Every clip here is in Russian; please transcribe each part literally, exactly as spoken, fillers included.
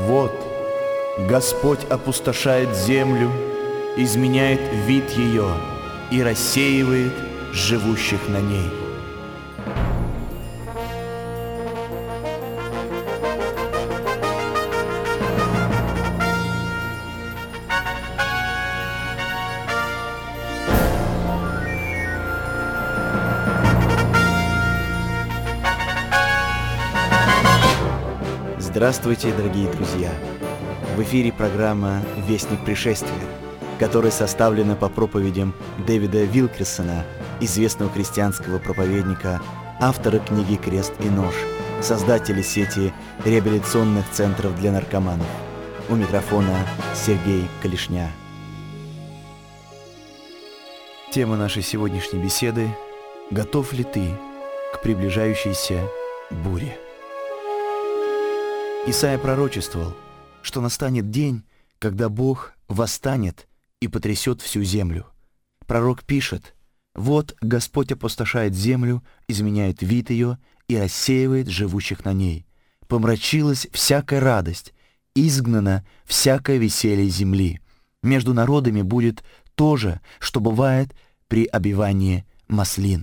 Вот, Господь опустошает землю, изменяет вид ее и рассеивает живущих на ней. Здравствуйте, дорогие друзья! В эфире программа «Вестник пришествия», которая составлена по проповедям Дэвида Вилкерсона, известного христианского проповедника, автора книги «Крест и нож», создателя сети реабилитационных центров для наркоманов. У микрофона Сергей Калишня. Тема нашей сегодняшней беседы – «Готов ли ты к приближающейся буре?» Исайя пророчествовал, что настанет день, когда Бог восстанет и потрясет всю землю. Пророк пишет: «Вот Господь опустошает землю, изменяет вид ее и рассеивает живущих на ней. Помрачилась всякая радость, изгнано всякое веселье земли. Между народами будет то же, что бывает при обивании маслин».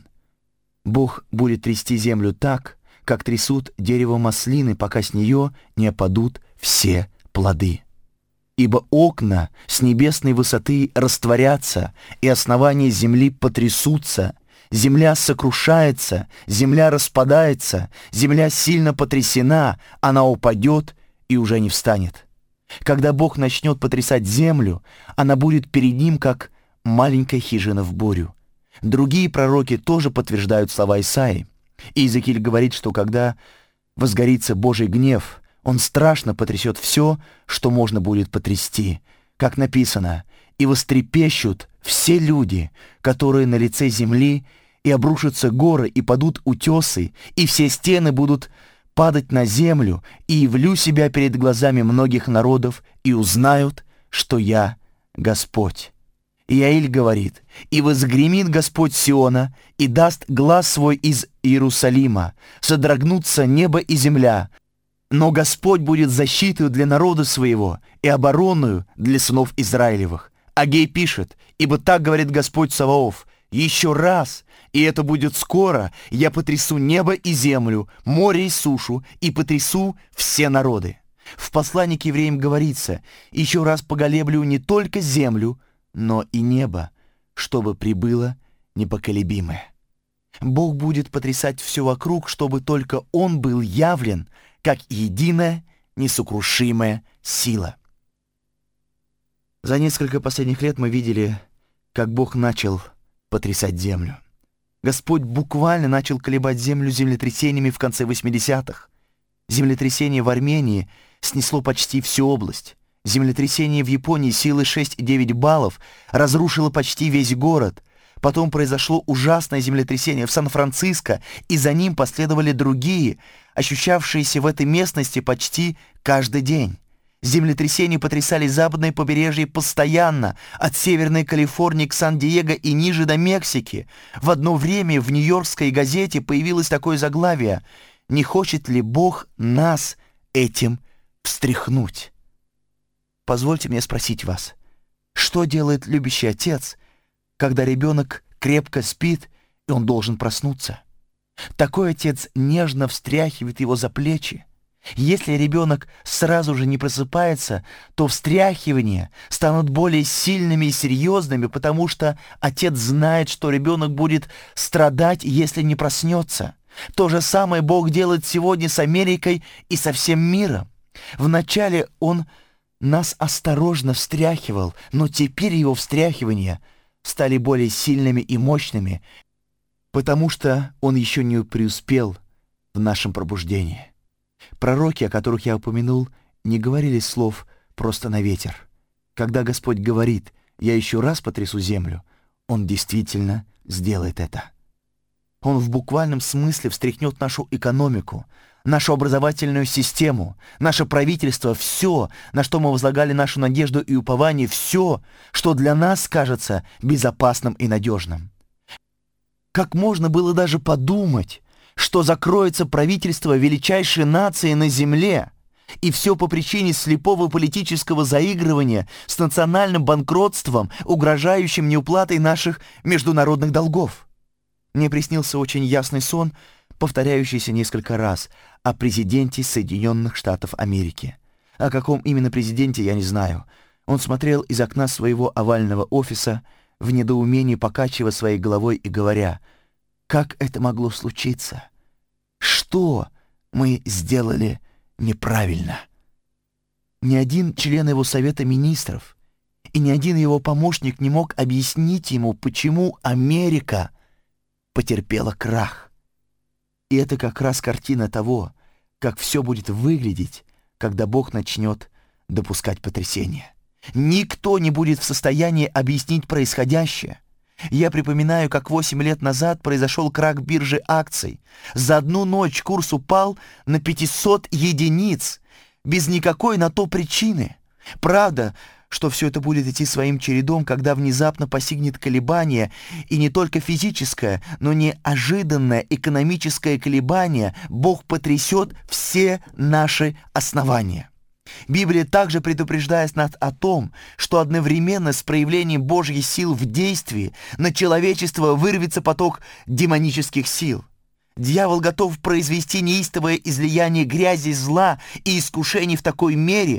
Бог будет трясти землю так, как трясут дерево маслины, пока с нее не опадут все плоды. Ибо окна с небесной высоты растворятся, и основания земли потрясутся. Земля сокрушается, земля распадается, земля сильно потрясена, она упадет и уже не встанет. Когда Бог начнет потрясать землю, она будет перед Ним, как маленькая хижина в бурю. Другие пророки тоже подтверждают слова Исаии. Иезекииль говорит, что когда возгорится Божий гнев, Он страшно потрясет все, что можно будет потрясти. Как написано: «И вострепещут все люди, которые на лице земли, и обрушатся горы, и падут утесы, и все стены будут падать на землю, и явлю себя перед глазами многих народов, и узнают, что я Господь». Иаиль говорит: «И возгремит Господь Сиона, и даст глас свой из Иерусалима, содрогнутся небо и земля, но Господь будет защитою для народа своего и обороною для сынов Израилевых». Агей пишет: «Ибо так говорит Господь Саваоф: еще раз, и это будет скоро, я потрясу небо и землю, море и сушу, и потрясу все народы». В послании к евреям говорится: «Еще раз поголеблю не только землю, но и небо, чтобы прибыло непоколебимое». Бог будет потрясать все вокруг, чтобы только Он был явлен, как единая, несокрушимая сила. За несколько последних лет мы видели, как Бог начал потрясать землю. Господь буквально начал колебать землю землетрясениями в конце восьмидесятых. Землетрясение в Армении снесло почти всю область. Землетрясение в Японии силой шесть и девять баллов разрушило почти весь город. Потом произошло ужасное землетрясение в Сан-Франциско, и за ним последовали другие, ощущавшиеся в этой местности почти каждый день. Землетрясения потрясали западное побережье постоянно, от Северной Калифорнии к Сан-Диего и ниже до Мексики. В одно время в нью-йоркской газете появилось такое заглавие: «Не хочет ли Бог нас этим встряхнуть?» Позвольте мне спросить вас, что делает любящий отец, когда ребенок крепко спит, и он должен проснуться? Такой отец нежно встряхивает его за плечи. Если ребенок сразу же не просыпается, то встряхивания станут более сильными и серьезными, потому что отец знает, что ребенок будет страдать, если не проснется. То же самое Бог делает сегодня с Америкой и со всем миром. Вначале Он нас осторожно встряхивал, но теперь его встряхивания стали более сильными и мощными, потому что он еще не преуспел в нашем пробуждении. Пророки, о которых я упомянул, не говорили слов просто на ветер. Когда Господь говорит: «Я еще раз потрясу землю», Он действительно сделает это. Он в буквальном смысле встряхнет нашу экономику, нашу образовательную систему, наше правительство, все, на что мы возлагали нашу надежду и упование, все, что для нас кажется безопасным и надежным. Как можно было даже подумать, что закроется правительство величайшей нации на земле, И все по причине слепого политического заигрывания с национальным банкротством, угрожающим неуплатой наших международных долгов. Мне приснился очень ясный сон, повторяющийся несколько раз, о президенте Соединенных Штатов Америки. О каком именно президенте, я не знаю. Он смотрел из окна своего овального офиса, в недоумении покачивая своей головой и говоря: «Как это могло случиться? Что мы сделали неправильно?» Ни один член его совета министров и ни один его помощник не мог объяснить ему, почему Америка потерпела крах. И это как раз картина того, как все будет выглядеть, когда Бог начнет допускать потрясения. Никто не будет в состоянии объяснить происходящее. Я припоминаю, как восемь лет назад произошел крах биржи акций. За одну ночь курс упал на пятьсот единиц, без никакой на то причины. Правда, что все это будет идти своим чередом, когда внезапно постигнет колебание, и не только физическое, но неожиданное экономическое колебание, Бог потрясет все наши основания. Библия также предупреждает нас о том, что одновременно с проявлением Божьих сил в действии на человечество вырвется поток демонических сил. Дьявол готов произвести неистовое излияние грязи, зла и искушений в такой мере,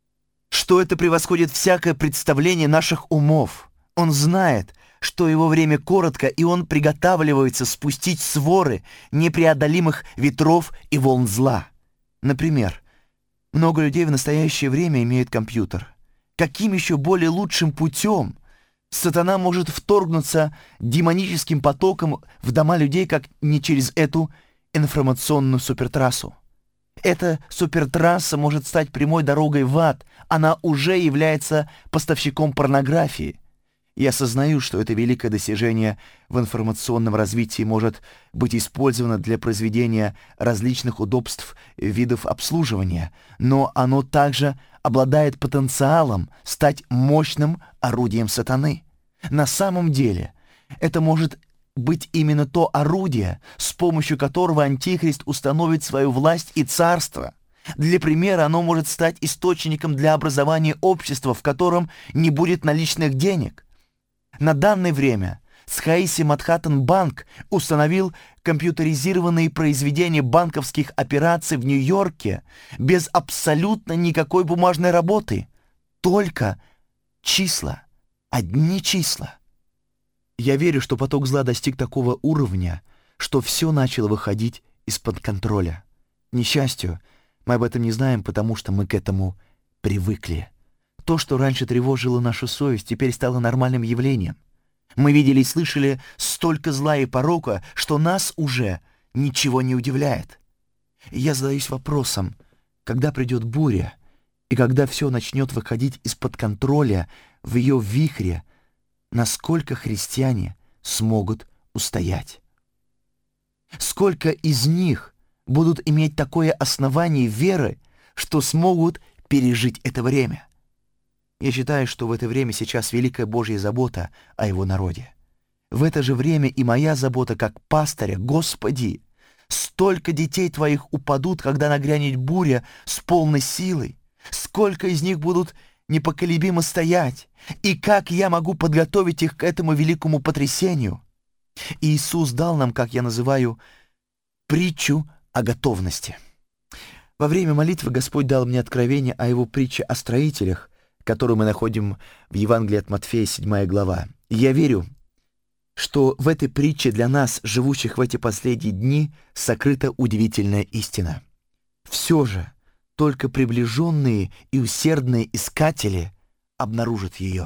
что это превосходит всякое представление наших умов. Он знает, что его время коротко, и он приготавливается спустить своры непреодолимых ветров и волн зла. Например, много людей в настоящее время имеют компьютер. Каким еще более лучшим путем сатана может вторгнуться демоническим потоком в дома людей, как не через эту информационную супертрассу? Эта супертрасса может стать прямой дорогой в ад. Она уже является поставщиком порнографии. Я осознаю, что это великое достижение в информационном развитии может быть использовано для произведения различных удобств видов обслуживания, но оно также обладает потенциалом стать мощным орудием сатаны. На самом деле, это может быть именно то орудие, с помощью которого Антихрист установит свою власть и царство. Для примера, оно может стать источником для образования общества, в котором не будет наличных денег. На данное время Схаиси Манхэттен Банк установил компьютеризированные произведения банковских операций в Нью-Йорке без абсолютно никакой бумажной работы. Только числа, одни числа. Я верю, что поток зла достиг такого уровня, что все начало выходить из-под контроля. К несчастью, мы об этом не знаем, потому что мы к этому привыкли. То, что раньше тревожило нашу совесть, теперь стало нормальным явлением. Мы видели и слышали столько зла и порока, что нас уже ничего не удивляет. И я задаюсь вопросом, когда придет буря, и когда все начнет выходить из-под контроля в ее вихре, насколько христиане смогут устоять? Сколько из них будут иметь такое основание веры, что смогут пережить это время? Я считаю, что в это время сейчас великая Божья забота о Его народе. В это же время и моя забота как пастыря: Господи, столько детей Твоих упадут, когда нагрянет буря с полной силой. Сколько из них будут непоколебимо стоять, и как я могу подготовить их к этому великому потрясению? Иисус дал нам, как я называю, притчу о готовности. Во время молитвы Господь дал мне откровение о Его притче о строителях, которую мы находим в Евангелии от Матфея, седьмая глава. И я верю, что в этой притче для нас, живущих в эти последние дни, сокрыта удивительная истина. Все же только приближенные и усердные искатели обнаружат ее.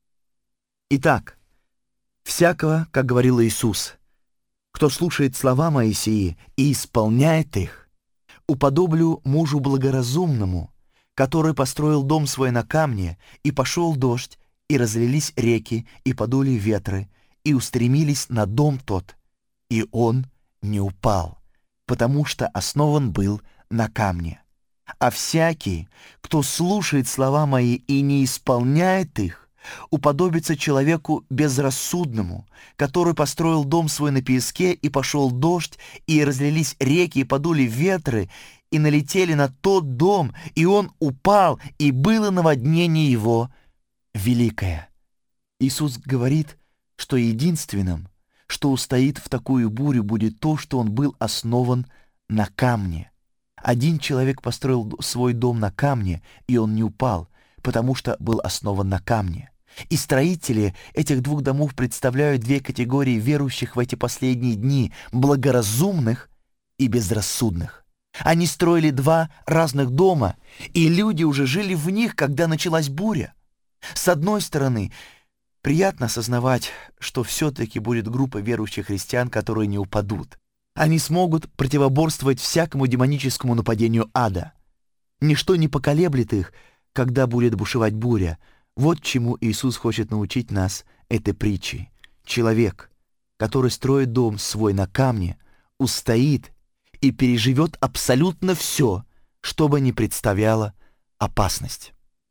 Итак, всякого, как говорил Иисус, кто слушает слова мои сии и исполняет их, уподоблю мужу благоразумному, который построил дом свой на камне, и пошел дождь, и разлились реки, и подули ветры, и устремились на дом тот, и он не упал, потому что основан был на камне. А всякий, кто слушает слова мои и не исполняет их, уподобится человеку безрассудному, который построил дом свой на песке, и пошел дождь, и разлились реки, и подули ветры, и налетели на тот дом, и он упал, и было наводнение его великое». Иисус говорит, что единственным, что устоит в такую бурю, будет то, что он был основан на камне. Один человек построил свой дом на камне, и он не упал, потому что был основан на камне. И строители этих двух домов представляют две категории верующих в эти последние дни: благоразумных и безрассудных. Они строили два разных дома, и люди уже жили в них, когда началась буря. С одной стороны, приятно осознавать, что все-таки будет группа верующих христиан, которые не упадут. Они смогут противоборствовать всякому демоническому нападению ада. Ничто не поколеблет их, когда будет бушевать буря. Вот чему Иисус хочет научить нас этой притчей. Человек, который строит дом свой на камне, устоит и переживет абсолютно все, что бы ни представляло опасность.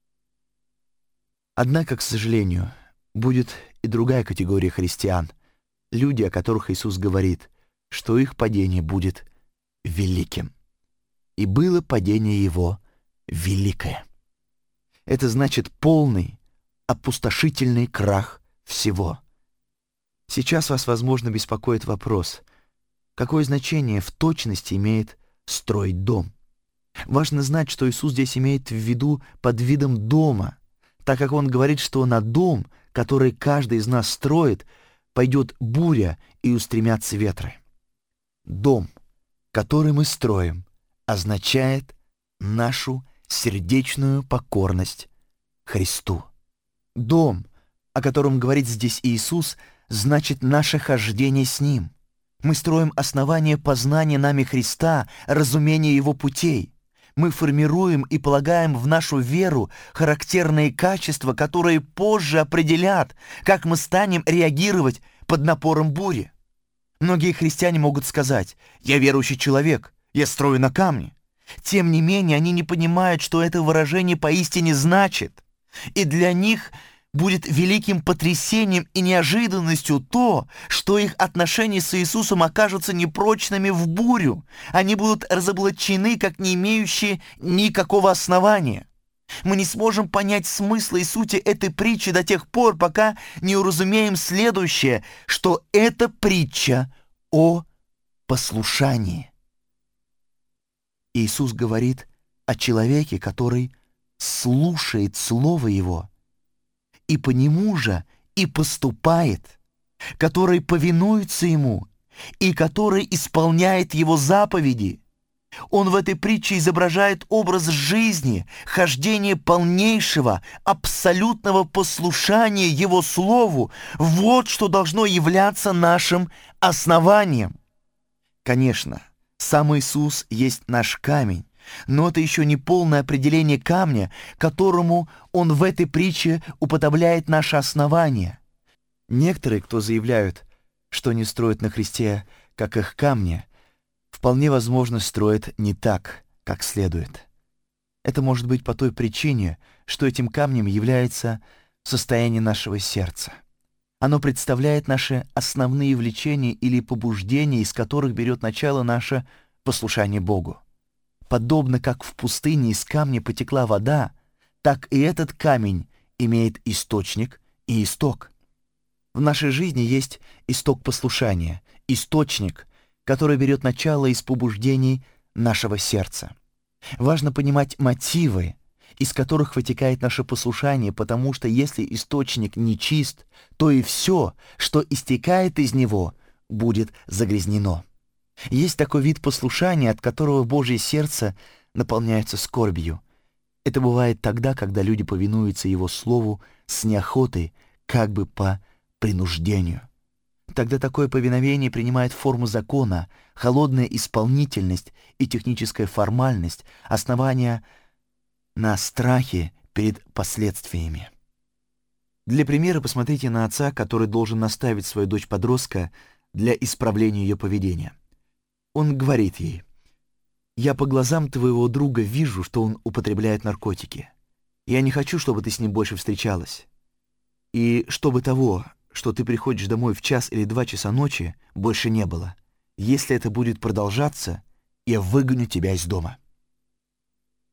Однако, к сожалению, будет и другая категория христиан, люди, о которых Иисус говорит, что их падение будет великим. И было падение его великое. Это значит полный, опустошительный крах всего. Сейчас вас, возможно, беспокоит вопрос: какое значение в точности имеет строить дом? Важно знать, что Иисус здесь имеет в виду под видом дома, так как Он говорит, что на дом, который каждый из нас строит, пойдет буря и устремятся ветры. Дом, который мы строим, означает нашу сердечную покорность Христу. Дом, о котором говорит здесь Иисус, значит наше хождение с Ним. Мы строим основание познания нами Христа, разумения Его путей. Мы формируем и полагаем в нашу веру характерные качества, которые позже определят, как мы станем реагировать под напором бури. Многие христиане могут сказать: «Я верующий человек, я строю на камне». Тем не менее, они не понимают, что это выражение поистине значит. И для них будет великим потрясением и неожиданностью то, что их отношения с Иисусом окажутся непрочными в бурю. Они будут разоблачены, как не имеющие никакого основания. Мы не сможем понять смысла и сути этой притчи до тех пор, пока не уразумеем следующее, что это притча о послушании. Иисус говорит о человеке, который слушает Слово Его и по нему же и поступает, который повинуется Ему и который исполняет Его заповеди. Он в этой притче изображает образ жизни, хождения полнейшего, абсолютного послушания Его Слову. Вот что должно являться нашим основанием. Конечно, сам Иисус есть наш камень, но это еще не полное определение камня, которому Он в этой притче уподобляет наше основание. Некоторые, кто заявляют, что не строят на Христе, как их камни, вполне возможно строят не так, как следует. Это может быть по той причине, что этим камнем является состояние нашего сердца. Оно представляет наши основные влечения или побуждения, из которых берет начало наше послушание Богу. Подобно как в пустыне из камня потекла вода, так и этот камень имеет источник и исток. В нашей жизни есть исток послушания, источник, который берет начало из побуждений нашего сердца. Важно понимать мотивы, из которых вытекает наше послушание, потому что если источник нечист, то и все, что истекает из него, будет загрязнено. Есть такой вид послушания, от которого Божье сердце наполняется скорбью. Это бывает тогда, когда люди повинуются Его Слову с неохотой, как бы по принуждению. Тогда такое повиновение принимает форму закона, холодная исполнительность и техническая формальность, основания на страхе перед последствиями. Для примера посмотрите на отца, который должен наставить свою дочь-подростка для исправления ее поведения. Он говорит ей: «Я по глазам твоего друга вижу, что он употребляет наркотики. Я не хочу, чтобы ты с ним больше встречалась. И чтобы того, что ты приходишь домой в час или два часа ночи, больше не было. Если это будет продолжаться, я выгоню тебя из дома».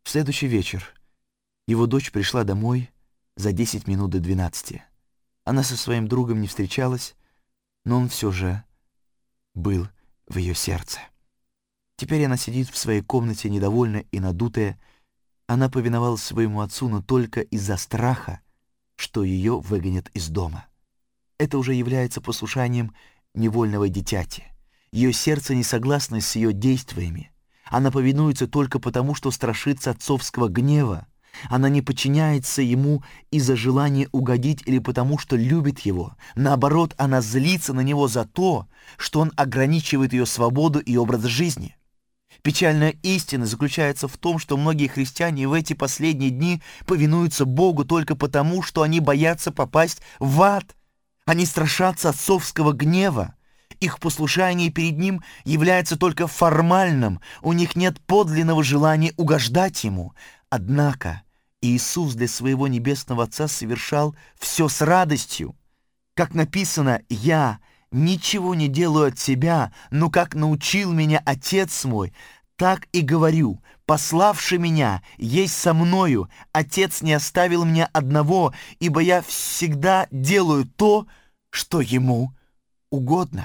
В следующий вечер его дочь пришла домой за десять минут до двенадцати. Она со своим другом не встречалась, но он все же был в ее сердце. Теперь она сидит в своей комнате, недовольная и надутая. Она повиновалась своему отцу, но только из-за страха, что ее выгонят из дома. Это уже является послушанием невольного дитяти. Ее сердце не согласно с ее действиями. Она повинуется только потому, что страшится отцовского гнева. Она не подчиняется ему из-за желания угодить или потому, что любит его. Наоборот, она злится на него за то, что он ограничивает ее свободу и образ жизни. Печальная истина заключается в том, что многие христиане в эти последние дни повинуются Богу только потому, что они боятся попасть в ад. Они страшатся отцовского гнева. Их послушание перед Ним является только формальным, у них нет подлинного желания угождать Ему. Однако Иисус для своего Небесного Отца совершал все с радостью. Как написано: «Я ничего не делаю от себя, но как научил меня Отец мой, так и говорю, пославший меня есть со мною, Отец не оставил меня одного, ибо я всегда делаю то, что Ему угодно».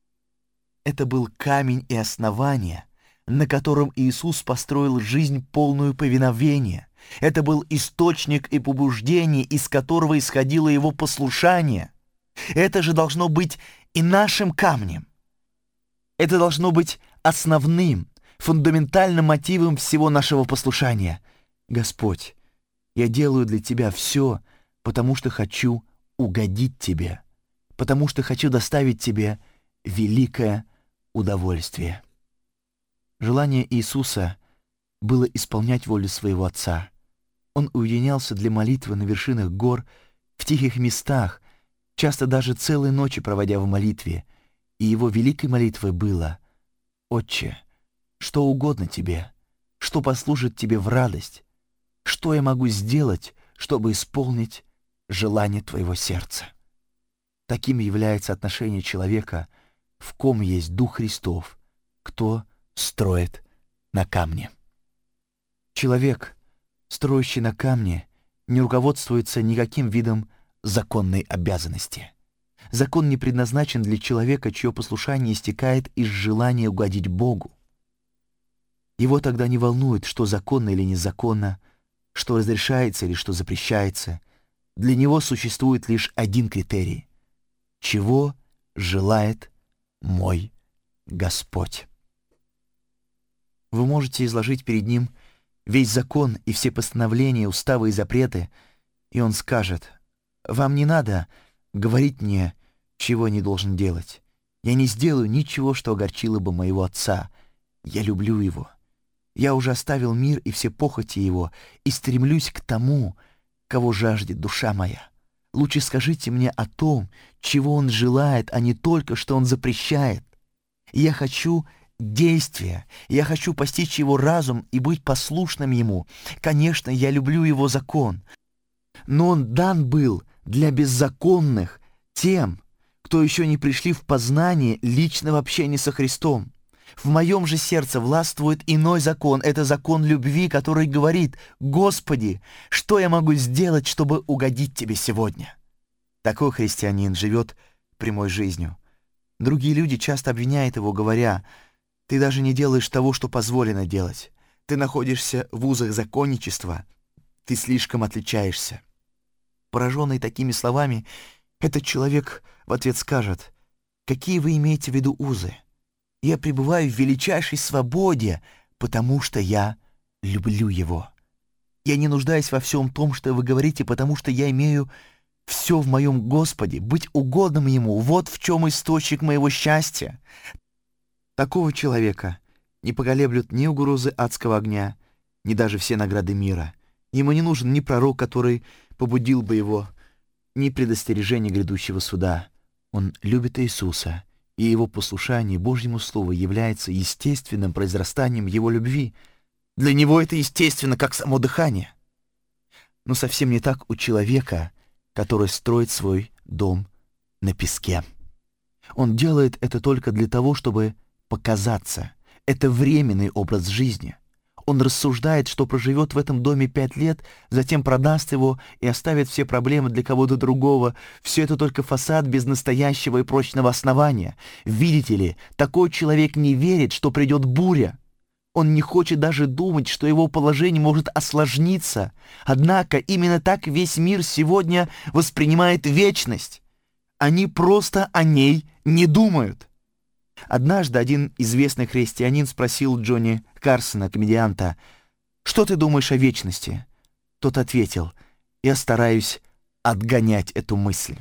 Это был камень и основание, на котором Иисус построил жизнь, полную повиновения. Это был источник и побуждение, из которого исходило Его послушание. Это же должно быть и нашим камнем. Это должно быть основным, фундаментальным мотивом всего нашего послушания. Господь, я делаю для Тебя все, потому что хочу угодить Тебе, потому что хочу доставить Тебе великое удовольствие. Желание Иисуса было исполнять волю своего Отца. Он уединялся для молитвы на вершинах гор, в тихих местах, часто даже целые ночи проводя в молитве, и его великой молитвой было: «Отче, что угодно Тебе, что послужит Тебе в радость, что я могу сделать, чтобы исполнить желание Твоего сердца». Таким является отношение человека, в ком есть Дух Христов, кто строит на камне. Человек, строящий на камне, не руководствуется никаким видом законной обязанности. Закон не предназначен для человека, чье послушание истекает из желания угодить Богу. Его тогда не волнует, что законно или незаконно, что разрешается или что запрещается. Для него существует лишь один критерий: чего желает мой Господь. Вы можете изложить перед Ним весь закон и все постановления, уставы и запреты, и Он скажет: «Вам не надо говорить мне, чего не должен делать. Я не сделаю ничего, что огорчило бы моего Отца. Я люблю Его. Я уже оставил мир и все похоти Его и стремлюсь к тому, кого жаждет душа моя. Лучше скажите мне о том, чего Он желает, а не только, что Он запрещает. Я хочу действия, я хочу постичь Его разум и быть послушным Ему. Конечно, я люблю Его закон, но Он дан был для беззаконных, тем, кто еще не пришли в познание личного общения со Христом. В моем же сердце властвует иной закон. Это закон любви, который говорит: «Господи, что я могу сделать, чтобы угодить Тебе сегодня?» Такой христианин живет прямой жизнью. Другие люди часто обвиняют его, говоря: «Ты даже не делаешь того, что позволено делать. Ты находишься в узах законничества. Ты слишком отличаешься». Пораженный такими словами, этот человек в ответ скажет: «Какие вы имеете в виду узы? Я пребываю в величайшей свободе, потому что я люблю Его. Я не нуждаюсь во всем том, что вы говорите, потому что я имею все в моем Господе, быть угодным Ему. Вот в чем источник моего счастья». Такого человека не поколеблют ни угрозы адского огня, ни даже все награды мира. Ему не нужен ни пророк, который побудил бы его, ни предостережение грядущего суда. Он любит Иисуса, и его послушание Божьему Слову является естественным произрастанием его любви. Для него это естественно, как само дыхание. Но совсем не так у человека, который строит свой дом на песке. Он делает это только для того, чтобы показаться. Это временный образ жизни. Он рассуждает, что проживет в этом доме пять лет, затем продаст его и оставит все проблемы для кого-то другого. Все это только фасад без настоящего и прочного основания. Видите ли, такой человек не верит, что придет буря. Он не хочет даже думать, что его положение может осложниться. Однако именно так весь мир сегодня воспринимает вечность. Они просто о ней не думают. Однажды один известный христианин спросил Джонни Карсона, комедианта: «Что ты думаешь о вечности?» Тот ответил: «Я стараюсь отгонять эту мысль».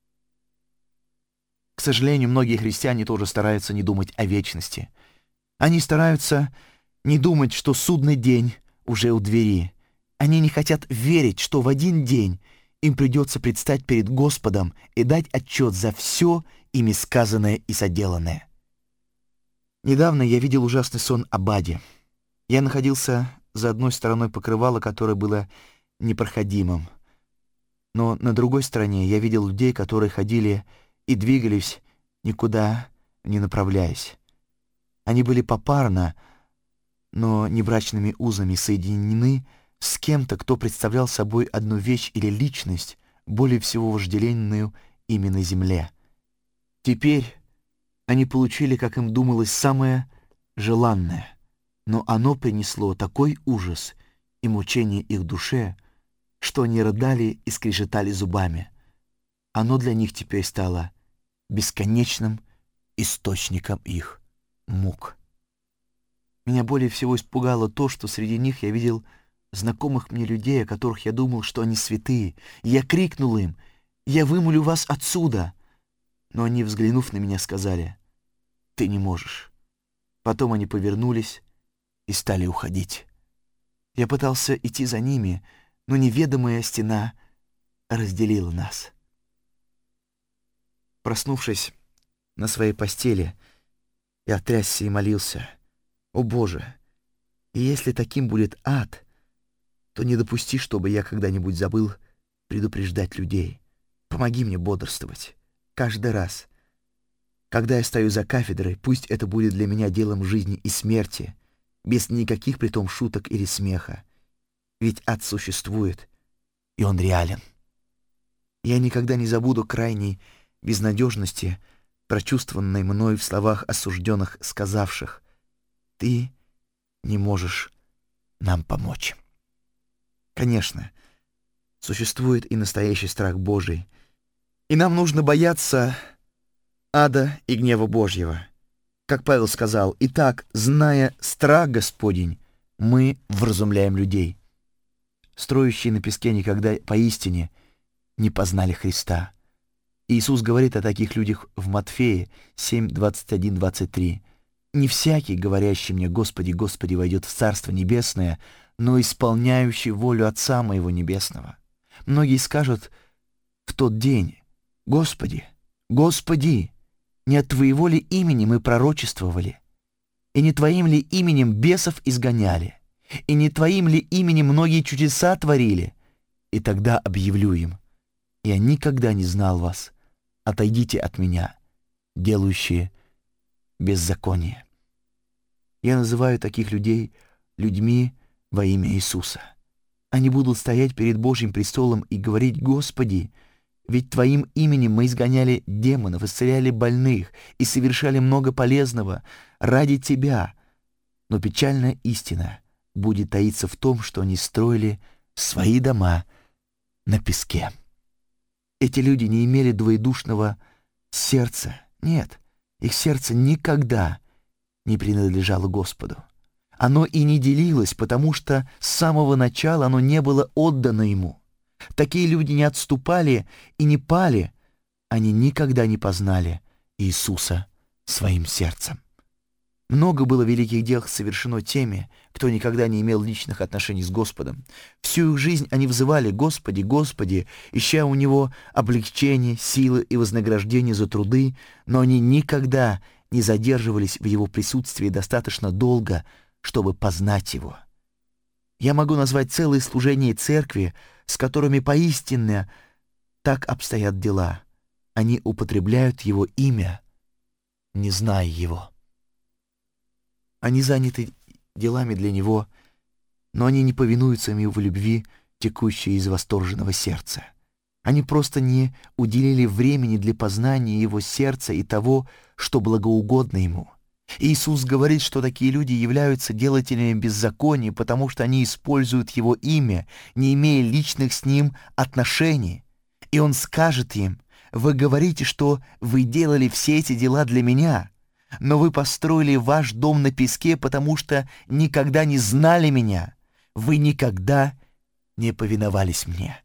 К сожалению, многие христиане тоже стараются не думать о вечности. Они стараются не думать, что судный день уже у двери. Они не хотят верить, что в один день им придется предстать перед Господом и дать отчет за все ими сказанное и соделанное. Недавно я видел ужасный сон об аде. Я находился за одной стороной покрывала, которое было непроходимым. Но на другой стороне я видел людей, которые ходили и двигались, никуда не направляясь. Они были попарно, но не брачными узами соединены с кем-то, кто представлял собой одну вещь или личность, более всего вожделенную ими на земле. Теперь они получили, как им думалось, самое желанное, но оно принесло такой ужас и мучение их душе, что они рыдали и скрежетали зубами. Оно для них теперь стало бесконечным источником их мук. Меня более всего испугало то, что среди них я видел знакомых мне людей, о которых я думал, что они святые. И я крикнул им: «Я вымолю вас отсюда!» Но они, взглянув на меня, сказали: «Ты не можешь». Потом они повернулись и стали уходить. Я пытался идти за ними, но неведомая стена разделила нас. Проснувшись на своей постели, я трясся и молился: «О Боже, и если таким будет ад, то не допусти, чтобы я когда-нибудь забыл предупреждать людей. Помоги мне бодрствовать. Каждый раз, когда я стою за кафедрой, пусть это будет для меня делом жизни и смерти, без никаких притом шуток или смеха. Ведь ад существует, и он реален». Я никогда не забуду крайней безнадежности, прочувствованной мной в словах осужденных, сказавших: «Ты не можешь нам помочь». Конечно, существует и настоящий страх Божий, и нам нужно бояться ада и гнева Божьего. Как Павел сказал: «Итак, зная страх Господень, мы вразумляем людей». Строящие на песке никогда поистине не познали Христа. Иисус говорит о таких людях в Матфея семь, двадцать один, двадцать три. «Не всякий, говорящий мне: Господи, Господи, войдет в Царство Небесное, но исполняющий волю Отца Моего Небесного. Многие скажут в тот день: Господи, Господи, не от Твоего ли имени мы пророчествовали? И не Твоим ли именем бесов изгоняли? И не Твоим ли именем многие чудеса творили?» И тогда объявлю им: «Я никогда не знал вас. Отойдите от меня, делающие беззаконие». Я называю таких людей людьми во имя Иисуса. Они будут стоять перед Божьим престолом и говорить: «Господи, ведь Твоим именем мы изгоняли демонов, исцеляли больных и совершали много полезного ради Тебя». Но печальная истина будет таиться в том, что они строили свои дома на песке. Эти люди не имели двоедушного сердца. Нет, их сердце никогда не принадлежало Господу. Оно и не делилось, потому что с самого начала оно не было отдано Ему. Такие люди не отступали и не пали. Они никогда не познали Иисуса своим сердцем. Много было великих дел совершено теми, кто никогда не имел личных отношений с Господом. Всю их жизнь они взывали: «Господи, Господи», ища у Него облегчение, силы и вознаграждение за труды, но они никогда не задерживались в Его присутствии достаточно долго, чтобы познать Его. Я могу назвать целые служения церкви, с которыми поистине так обстоят дела. Они употребляют Его имя, не зная Его. Они заняты делами для Него но они не повинуются ему в любви, текущей из восторженного сердца. Они просто не уделили времени для познания его сердца и того, что благоугодно ему. Иисус говорит, что такие люди являются делателями беззакония, потому что они используют его имя, не имея личных с ним отношений. И он скажет им: «Вы говорите, что вы делали все эти дела для меня, но вы построили ваш дом на песке, потому что никогда не знали меня. Вы никогда не повиновались мне».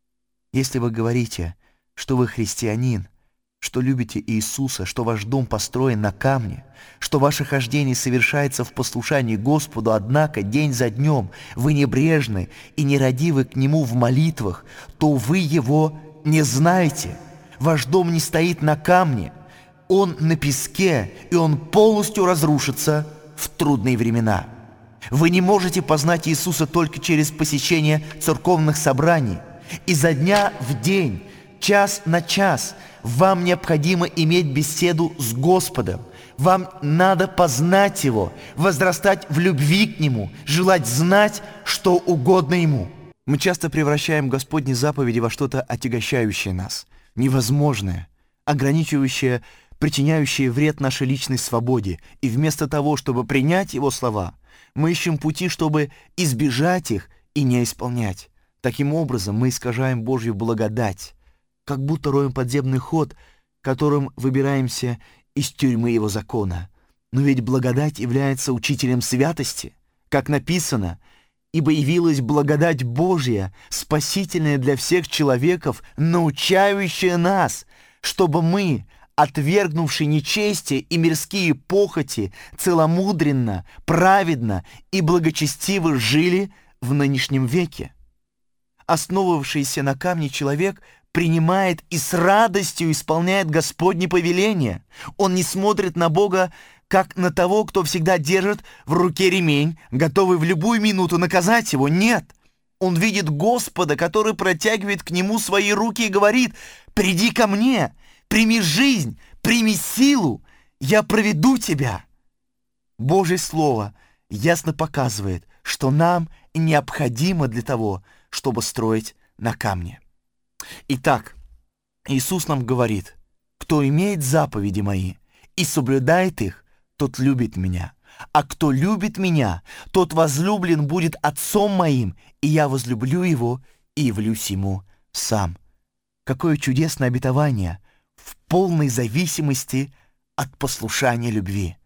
Если вы говорите, что вы христианин, что любите Иисуса, что ваш дом построен на камне, что ваше хождение совершается в послушании Господу, однако день за днем вы небрежны и нерадивы к Нему в молитвах, то вы Его не знаете. Ваш дом не стоит на камне, он на песке, и он полностью разрушится в трудные времена. Вы не можете познать Иисуса только через посещение церковных собраний. Изо дня в день, час на час вам необходимо иметь беседу с Господом. Вам надо познать Его, возрастать в любви к Нему, желать знать, что угодно Ему. Мы часто превращаем Господни заповеди во что-то отягощающее нас, невозможное, ограничивающее, причиняющее вред нашей личной свободе. И вместо того, чтобы принять Его слова, мы ищем пути, чтобы избежать их и не исполнять. Таким образом, мы искажаем Божью благодать, как будто роем подземный ход, которым выбираемся из тюрьмы Его закона. Но ведь благодать является учителем святости. Как написано: «Ибо явилась благодать Божья, спасительная для всех человеков, научающая нас, чтобы мы, отвергнувши нечестие и мирские похоти, целомудренно, праведно и благочестиво жили в нынешнем веке». Основывавшийся на камне человек принимает и с радостью исполняет Господни повеления. Он не смотрит на Бога, как на того, кто всегда держит в руке ремень, готовый в любую минуту наказать его. Нет, он видит Господа, который протягивает к нему свои руки и говорит: «Приди ко мне, прими жизнь, прими силу, я проведу тебя». Божье Слово ясно показывает, что нам необходимо для того, чтобы строить на камне. Итак, Иисус нам говорит: «Кто имеет заповеди мои и соблюдает их, тот любит меня. А кто любит меня, тот возлюблен будет Отцом моим, и я возлюблю его и явлюсь ему сам». Какое чудесное обетование в полной зависимости от послушания любви.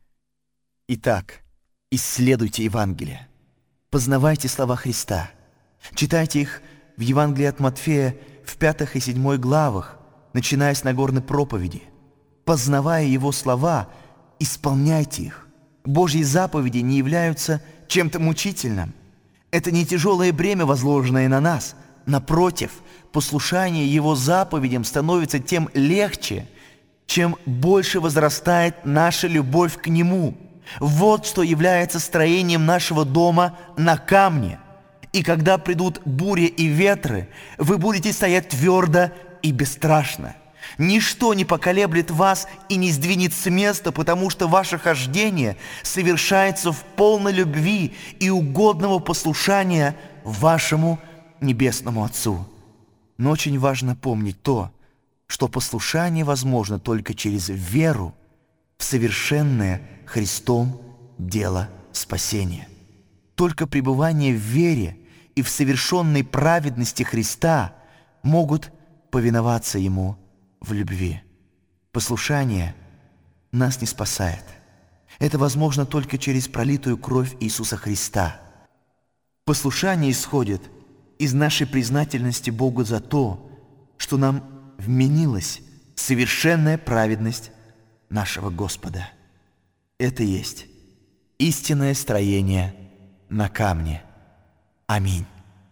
Итак, исследуйте Евангелие, познавайте слова Христа, читайте их в Евангелии от Матфея в пятых и седьмой главах, начиная с Нагорной проповеди. Познавая Его слова, исполняйте их. Божьи заповеди не являются чем-то мучительным. Это не тяжелое бремя, возложенное на нас. Напротив, послушание Его заповедям становится тем легче, чем больше возрастает наша любовь к Нему. Вот что является строением нашего дома на камне. И когда придут бури и ветры, вы будете стоять твердо и бесстрашно. Ничто не поколеблет вас и не сдвинет с места, потому что ваше хождение совершается в полной любви и угодного послушания вашему Небесному Отцу. Но очень важно помнить то, что послушание возможно только через веру в совершенное Христом дело спасения. Только пребывание в вере и в совершенной праведности Христа могут повиноваться Ему в любви. Послушание нас не спасает. Это возможно только через пролитую кровь Иисуса Христа. Послушание исходит из нашей признательности Богу за то, что нам вменилась совершенная праведность нашего Господа. Это есть истинное строение на камне. Аминь.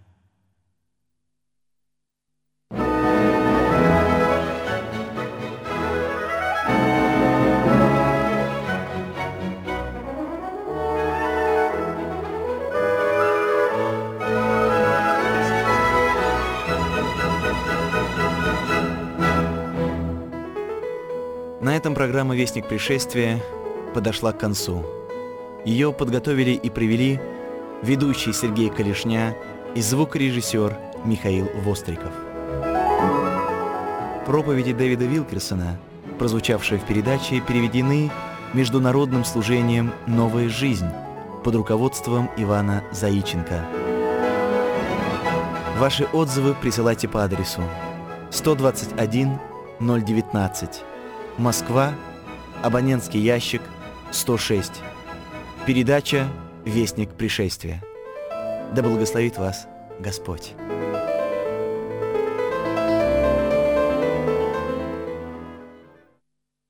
На этом программа «Вестник пришествия» подошла к концу. Ее подготовили и провели Ведущий Сергей Калишня и звукорежиссер Михаил Востриков. Проповеди Дэвида Вилкерсона, прозвучавшие в передаче, переведены Международным служением «Новая жизнь» под руководством Ивана Заиченко. Ваши отзывы присылайте по адресу сто двадцать один ноль девятнадцать, Москва, абонентский ящик сто шесть. Передача «Вестник пришествия». Да благословит вас Господь.